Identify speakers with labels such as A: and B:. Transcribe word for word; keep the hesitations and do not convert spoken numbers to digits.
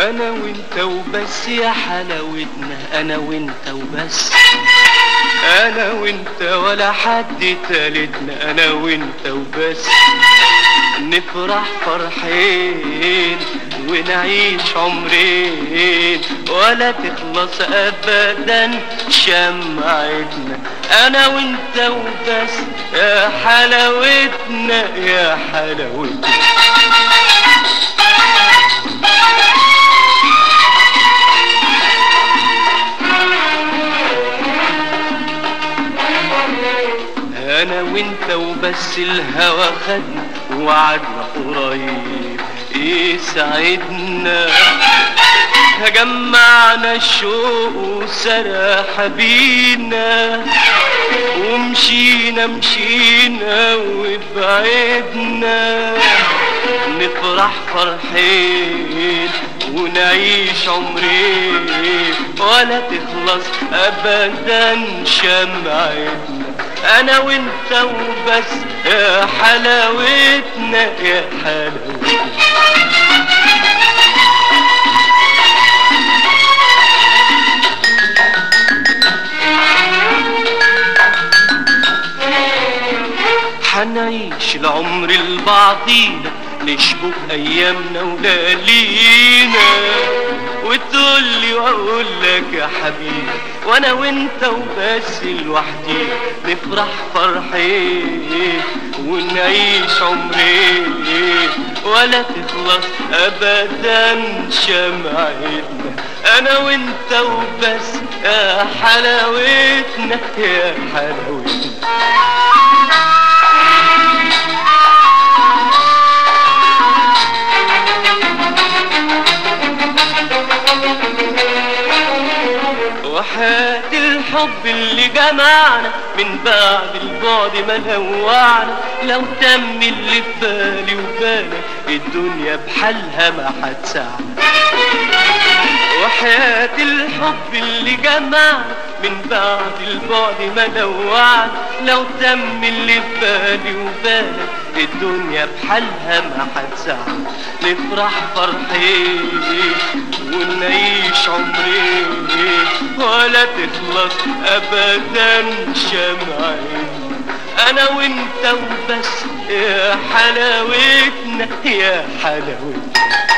A: انا وانت وبس يا حلاوتنا، انا وانت وبس، انا وانت ولا حد تالتنا، انا وانت وبس. نفرح فرحين ونعيش عمرين ولا تخلص ابدا شمعتنا، انا وانت وبس يا حلاوتنا يا حلاوتنا. انا وانت وبس الهوى خدنا ووعدنا قريب يسعدنا، جمعنا الشوق وسرح بينا ومشينا مشينا وبعدنا. نفرح فرحين ونعيش عمرين ولا تخلص ابدا شمعتنا، انا وانت وبس يا حلاوتنا يا حلاوتنا. حنعيش العمر لبعضينا نشبك ايامنا وليالينا، وتقولي واقول لك يا حبيبي وانا وانت وبس لوحدي. نفرح فرحين ونعيش عمرين ولا تخلص ابدا شمعتنا، انا وانت وبس يا حلاوتنا يا حلاوتنا. وحياة الحب اللي جمعنا من بعد البعد ما نوعنا، لو تم اللي في بالي وبالك الدنيا بحالها ما هتسعنا. وحياة الحب اللي جمعنا من بعد البعد ما نوعنا، لو تم اللي في بالي وبالك الدنيا بحالها ما هتسعنا. نفرح فرحين ونعيش عمرين ولا تخلص ابدا شمعتنا، انا وانت وبس يا حلاوتنا يا حلاوتنا.